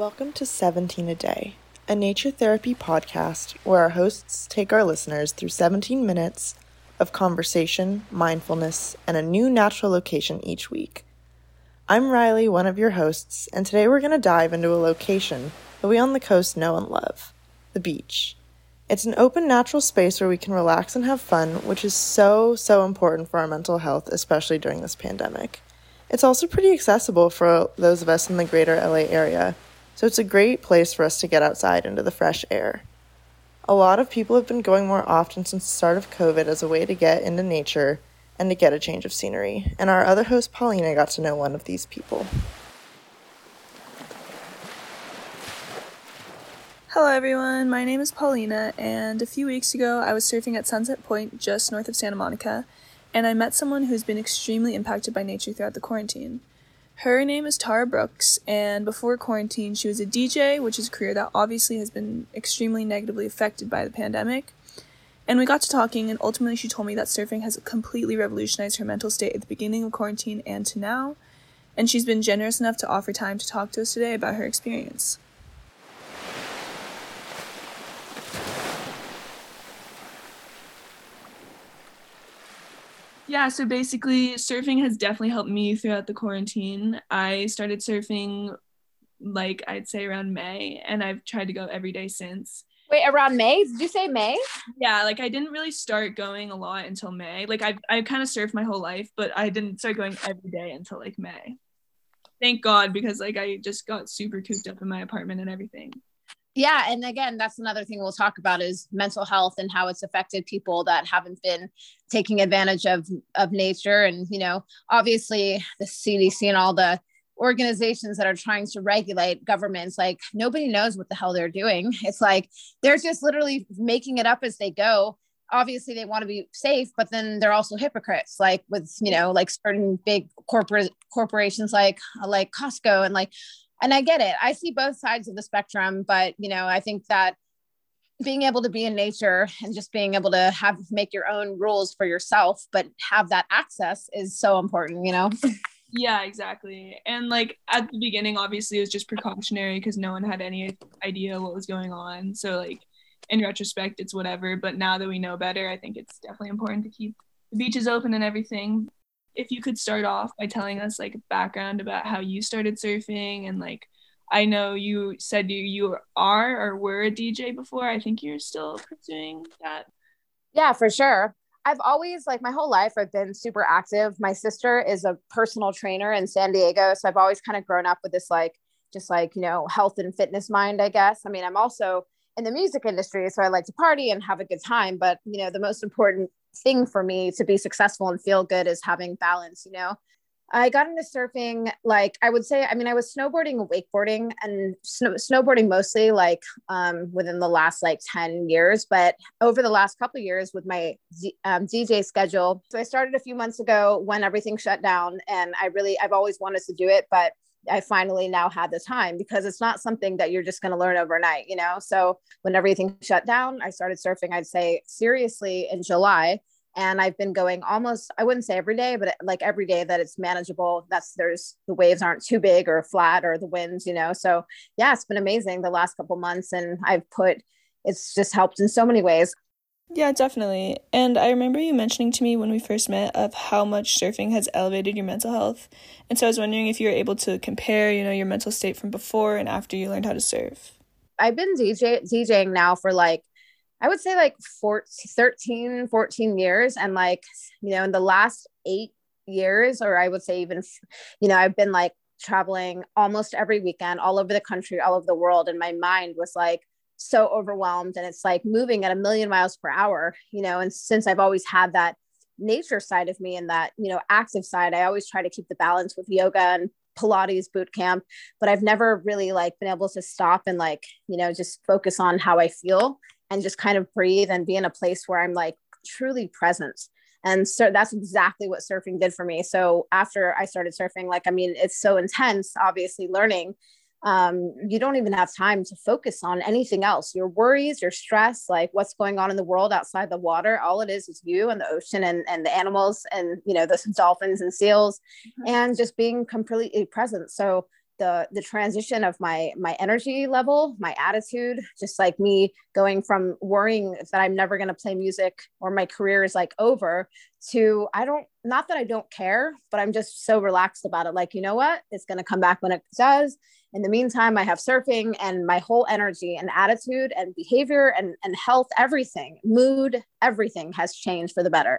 Welcome to 17 a Day, a nature therapy podcast where our hosts take our listeners through 17 minutes of conversation, mindfulness, and a new natural location each week. I'm Riley, one of your hosts, and today we're going to dive into a location that we on the coast know and love, the beach. It's an open natural space where we can relax and have fun, which is so important for our mental health, especially during this pandemic. It's also pretty accessible for those of us in the greater LA area, so it's a great place for us to get outside into the fresh air. A lot of people have been going more often since the start of COVID as a way to get into nature and to get a change of scenery, and our other host Paulina got to know one of these people. Hello everyone, my name is Paulina, and a few weeks ago I was surfing at Sunset Point just north of Santa Monica, and I met someone who's been extremely impacted by nature throughout the quarantine. Her name is Tara Brooks, and before quarantine she was a DJ, which is a career that obviously has been extremely negatively affected by the pandemic. And we got to talking, and ultimately she told me that surfing has completely revolutionized her mental state at the beginning of quarantine and to now, and she's been generous enough to offer time to talk to us today about her experience. Yeah, so basically, surfing has definitely helped me throughout the quarantine. I started surfing, I'd say around May, and I've tried to go every day since. Wait, around May? Did you say May? Yeah, I didn't really start going a lot until May. I kind of surfed my whole life, but I didn't start going every day until, May. Thank God, because, I just got super cooped up in my apartment and everything. Yeah, and again, that's another thing we'll talk about is mental health and how it's affected people that haven't been taking advantage of nature. And, obviously the CDC and all the organizations that are trying to regulate governments, nobody knows what the hell they're doing. It's they're just literally making it up as they go. Obviously they want to be safe, but then they're also hypocrites, with, certain big corporations like Costco and I get it. I see both sides of the spectrum, but, I think that being able to be in nature and just being able to make your own rules for yourself, but have that access is so important, Yeah, exactly. And at the beginning, obviously it was just precautionary because no one had any idea what was going on. So in retrospect, it's whatever. But now that we know better, I think it's definitely important to keep the beaches open and everything. If you could start off by telling us background about how you started surfing and I know you said you are or were a DJ before. I think you're still pursuing that. Yeah, for sure. I've always my whole life I've been super active. My sister is a personal trainer in San Diego, so I've always kind of grown up with this health and fitness mind, I guess. I mean, I'm also in the music industry, so I like to party and have a good time, but the most important thing for me to be successful and feel good is having balance. I got into surfing, I would say, I was snowboarding and wakeboarding and snowboarding mostly within the last 10 years, but over the last couple of years with my DJ schedule. So I started a few months ago when everything shut down, and I've always wanted to do it, but I finally now had the time because it's not something that you're just going to learn overnight, So when everything shut down, I started surfing, I'd say seriously in July. And I've been going almost, I wouldn't say every day, but every day that it's manageable. The waves aren't too big or flat or the winds, So yeah, it's been amazing the last couple months. And it's just helped in so many ways. Yeah, definitely. And I remember you mentioning to me when we first met of how much surfing has elevated your mental health. And so I was wondering if you were able to compare, your mental state from before and after you learned how to surf. I've been DJing now for I would say 13, 14 years. And in the last 8 years, or I would say even, I've been traveling almost every weekend all over the country, all over the world. And my mind was so overwhelmed, and it's moving at 1,000,000 miles per hour, and since I've always had that nature side of me and that, active side, I always try to keep the balance with yoga and Pilates boot camp, but I've never really been able to stop and just focus on how I feel and just kind of breathe and be in a place where I'm truly present. And so that's exactly what surfing did for me. So after I started surfing, it's so intense, obviously learning, you don't even have time to focus on anything else. Your worries, your stress, what's going on in the world outside the water. All it is you and the ocean and the animals and, the dolphins and seals, and just being completely present. So the transition of my energy level, my attitude, just like me going from worrying that I'm never going to play music or my career is like over, to not that I don't care, but I'm just so relaxed about it. Like, you know what? It's going to come back when it does. In the meantime, I have surfing, and my whole energy and attitude and behavior and health, everything, mood, everything has changed for the better.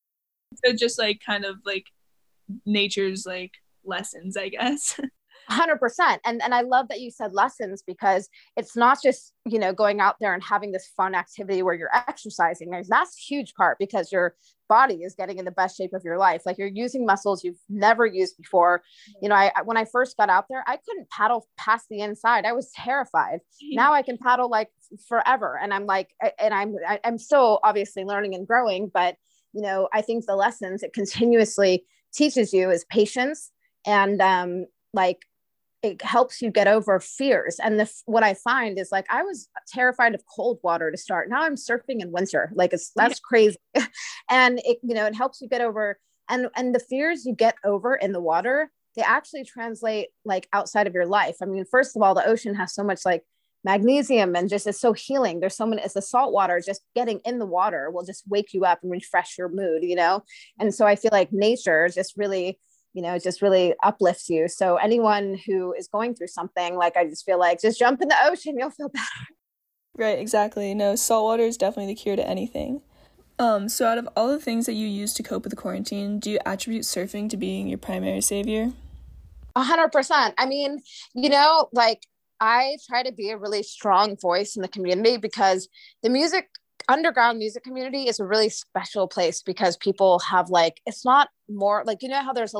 So just like kind of like nature's like lessons, I guess. 100%. And I love that you said lessons, because it's not just, going out there and having this fun activity where you're exercising. That's a huge part, because your body is getting in the best shape of your life. Like, you're using muscles you've never used before. When I first got out there, I couldn't paddle past the inside. I was terrified. Now I can paddle like forever. And I'm like, and I'm still obviously learning and growing, but I think the lessons it continuously teaches you is patience, and like, it helps you get over fears. And what I find is, like, I was terrified of cold water to start. Now I'm surfing in winter. Like, that's crazy. And it helps you get over, and the fears you get over in the water, they actually translate like outside of your life. I mean, first of all, the ocean has so much like magnesium, and just is so healing. There's so many, it's the salt water, just getting in the water will just wake you up and refresh your mood, And so I feel like nature just really, just really uplifts you. So anyone who is going through something, like, I just feel like, just jump in the ocean, you'll feel better. Right, exactly. No, salt water is definitely the cure to anything. So out of all the things that you use to cope with the quarantine, do you attribute surfing to being your primary savior? 100%. I mean, like, I try to be a really strong voice in the community, because the underground music community is a really special place, because people have like, it's not more like, how there's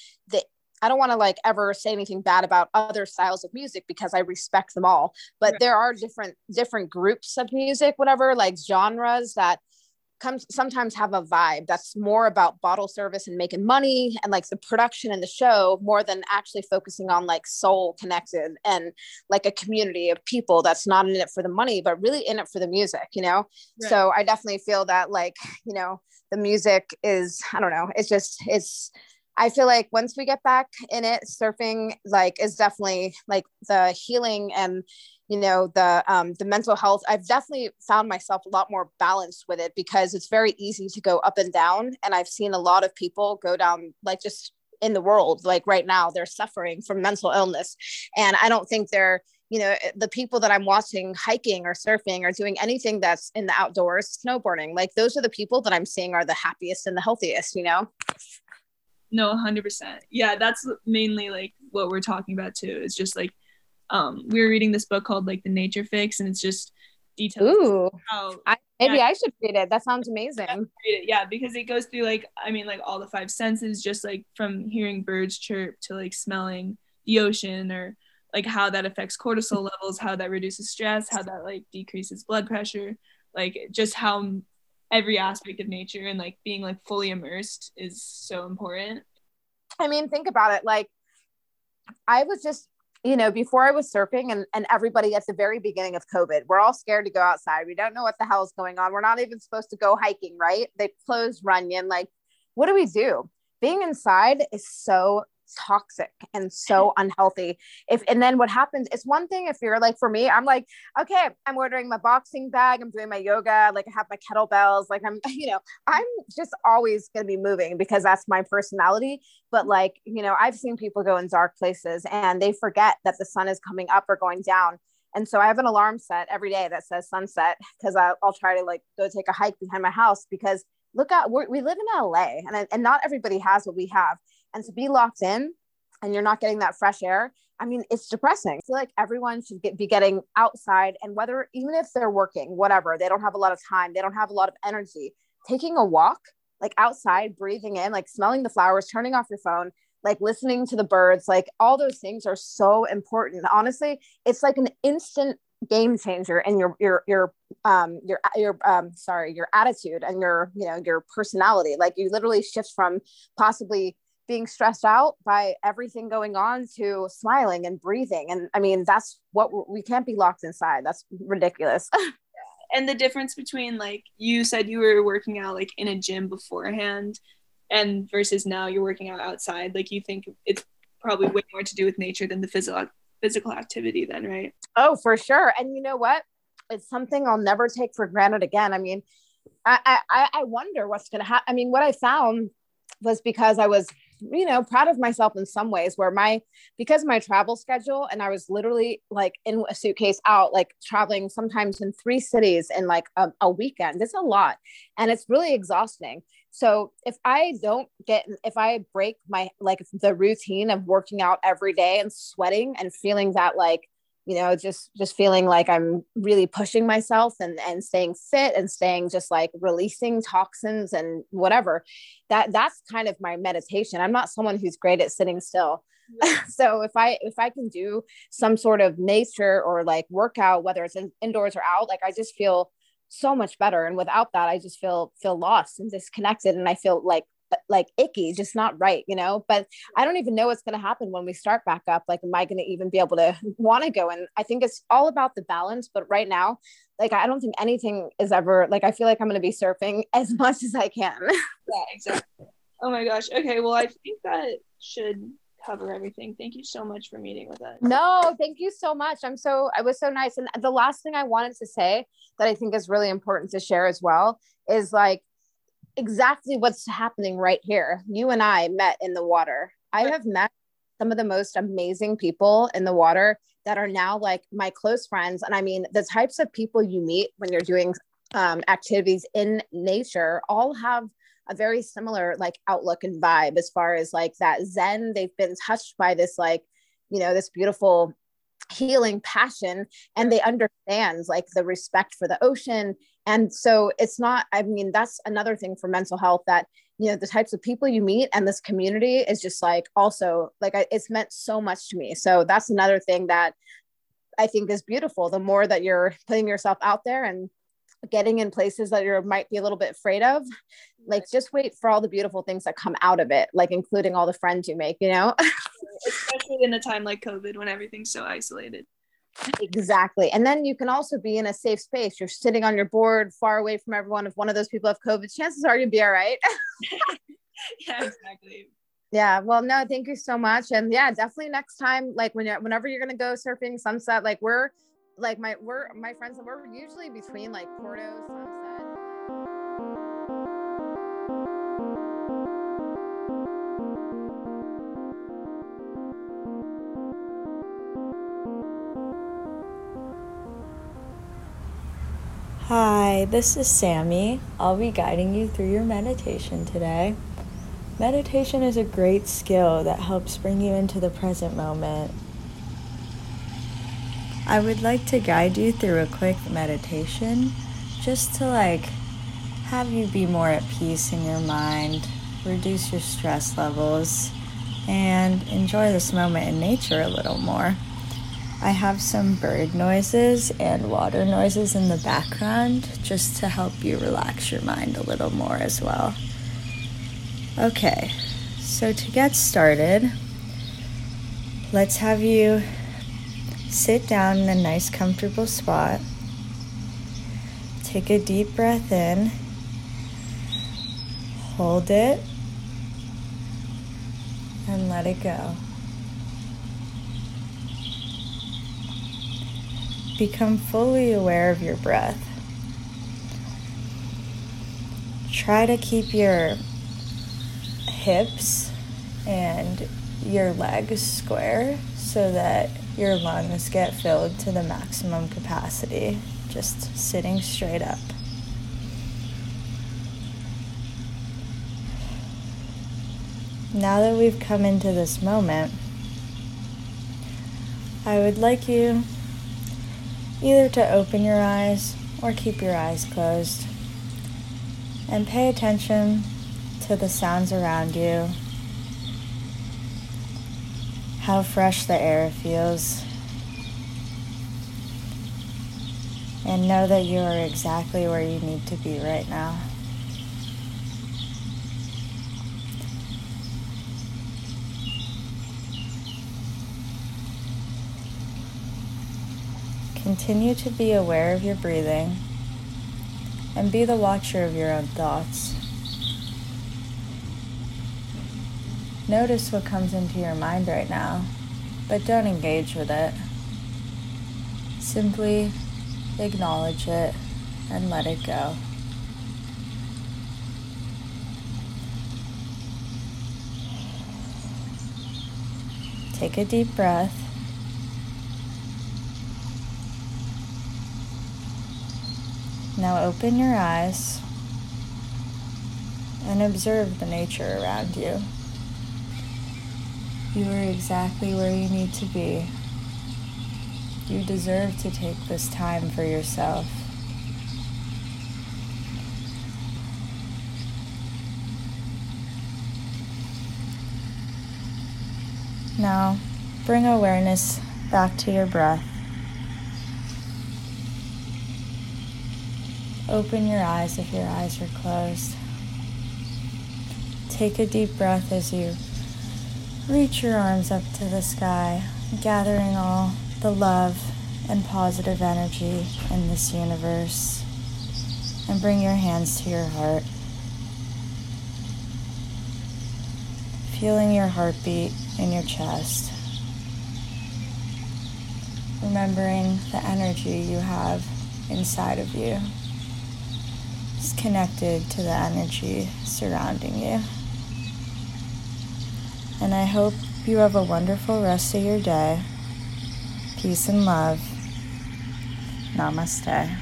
I don't want to like ever say anything bad about other styles of music, because I respect them all, but right. There are different groups of music, whatever, like genres that sometimes have a vibe that's more about bottle service and making money and like the production and the show, more than actually focusing on like soul connected and like a community of people that's not in it for the money, but really in it for the music, Right. So I definitely feel that, like, the music is, I don't know, I feel like once we get back in it, surfing like is definitely like the healing and the mental health. I've definitely found myself a lot more balanced with it, because it's very easy to go up and down. And I've seen a lot of people go down, like, just in the world, like right now, they're suffering from mental illness. And I don't think they're, the people that I'm watching hiking or surfing or doing anything that's in the outdoors, snowboarding, like those are the people that I'm seeing are the happiest and the healthiest, No, 100%. Yeah, that's mainly like what we're talking about too. It's just like, we were reading this book called like The Nature Fix, and it's just details. Ooh, I should read it. That sounds amazing. Read it, yeah, because it goes through like, I mean, like all the five senses, just like from hearing birds chirp to like smelling the ocean, or like how that affects cortisol levels, how that reduces stress, how that like decreases blood pressure, like just how every aspect of nature and like being like fully immersed is so important. I mean, think about it. Like, I was just, before I was surfing, and everybody at the very beginning of COVID, we're all scared to go outside. We don't know what the hell is going on. We're not even supposed to go hiking, right? They closed Runyon. Like, what do we do? Being inside is so toxic and so unhealthy. And then what happens, it's one thing if you're like, for me, I'm like, okay, I'm ordering my boxing bag, I'm doing my yoga, like I have my kettlebells, like I'm just always going to be moving, because that's my personality. But like, I've seen people go in dark places and they forget that the sun is coming up or going down. And so I have an alarm set every day that says sunset, because I'll try to like go take a hike behind my house, because we live in LA, and not everybody has what we have. And to be locked in and you're not getting that fresh air, I mean, it's depressing. I feel like everyone should be getting outside, and whether, even if they're working, whatever, they don't have a lot of time, they don't have a lot of energy, taking a walk, like outside, breathing in, like smelling the flowers, turning off your phone, like listening to the birds, like all those things are so important. Honestly, it's like an instant game changer in your attitude and your personality. Like, you literally shift from possibly being stressed out by everything going on to smiling and breathing. And I mean, that's what we can't be locked inside. That's ridiculous. And the difference between, like, you said you were working out like in a gym beforehand and versus now you're working out outside, like, you think it's probably way more to do with nature than the physical activity then, right? Oh, for sure. And you know what? It's something I'll never take for granted again. I mean, I wonder what's going to happen. I mean, what I found was because I was, proud of myself in some ways where because my travel schedule, and I was literally like in a suitcase out, like traveling sometimes in 3 cities in like a weekend. It's a lot and it's really exhausting. So if I break my, like the routine of working out every day and sweating and feeling that like, just feeling like I'm really pushing myself and staying fit and staying just like releasing toxins and whatever, that's kind of my meditation. I'm not someone who's great at sitting still. So if I can do some sort of nature or like workout, whether it's indoors or out, like I just feel so much better. And without that, I just feel lost and disconnected. And I feel like icky, just not right, but I don't even know what's going to happen when we start back up. Like, am I going to even be able to want to go? And I think it's all about the balance. But right now, like, I don't think anything is ever like, I feel like I'm going to be surfing as much as I can. Yeah, exactly. Oh my gosh. Okay. Well, I think that should cover everything. Thank you so much for meeting with us. No, thank you so much. It was so nice. And the last thing I wanted to say that I think is really important to share as well is like, exactly what's happening right here. You and I met in the water. I have met some of the most amazing people in the water that are now like my close friends. And I mean, the types of people you meet when you're doing activities in nature all have a very similar like outlook and vibe as far as like that Zen. They've been touched by this like, this beautiful healing passion, and they understand like the respect for the ocean. And so it's not, I mean, that's another thing for mental health, that the types of people you meet and this community is just like also like it's meant so much to me. So that's another thing that I think is beautiful. The more that you're putting yourself out there and getting in places that you might be a little bit afraid of, like just wait for all the beautiful things that come out of it, like including all the friends you make, especially in a time like COVID when everything's so isolated. Exactly. And then you can also be in a safe space. You're sitting on your board far away from everyone. If one of those people have COVID, chances are you'd be all right. Yeah, exactly. Yeah. Well, no, thank you so much. And yeah, definitely next time, like whenever you're going to go surfing Sunset, like we're my friends, and we're usually between like Porto, Sunset. Hi, this is Sammy. I'll be guiding you through your meditation today. Meditation is a great skill that helps bring you into the present moment. I would like to guide you through a quick meditation just to have you be more at peace in your mind, reduce your stress levels, and enjoy this moment in nature a little more. I have some bird noises and water noises in the background just to help you relax your mind a little more as well. Okay, so to get started, let's have you sit down in a nice comfortable spot. Take a deep breath in, hold it, and let it go. Become fully aware of your breath. Try to keep your hips and your legs square so that your lungs get filled to the maximum capacity, just sitting straight up. Now that we've come into this moment, I would like you either to open your eyes or keep your eyes closed and pay attention to the sounds around you, how fresh the air feels, and know that you are exactly where you need to be right now. Continue to be aware of your breathing and be the watcher of your own thoughts. Notice what comes into your mind right now, but don't engage with it. Simply acknowledge it and let it go. Take a deep breath. Now open your eyes and observe the nature around you. You are exactly where you need to be. You deserve to take this time for yourself. Now, bring awareness back to your breath. Open your eyes if your eyes are closed. Take a deep breath as you reach your arms up to the sky, gathering all the love and positive energy in this universe. And bring your hands to your heart. Feeling your heartbeat in your chest. Remembering the energy you have inside of you is connected to the energy surrounding you. And I hope you have a wonderful rest of your day. Peace and love. Namaste.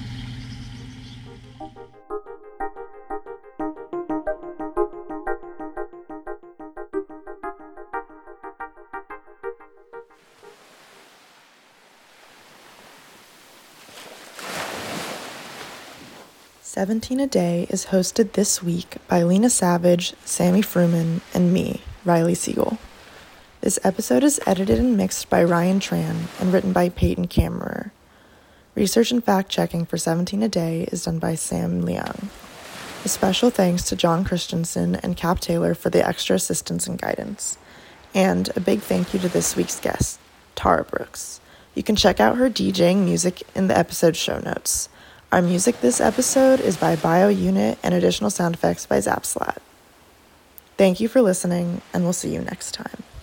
"17 a Day" is hosted this week by Lena Savage, Sammy Fruman, and me, Riley Siegel. This episode is edited and mixed by Ryan Tran and written by Peyton Kammerer. Research and fact-checking for 17 a Day is done by Sam Leung. A special thanks to John Christensen and Cap Taylor for the extra assistance and guidance. And a big thank you to this week's guest, Tara Brooks. You can check out her DJing music in the episode show notes. Our music this episode is by BioUnit and additional sound effects by Zapslat. Thank you for listening, and we'll see you next time.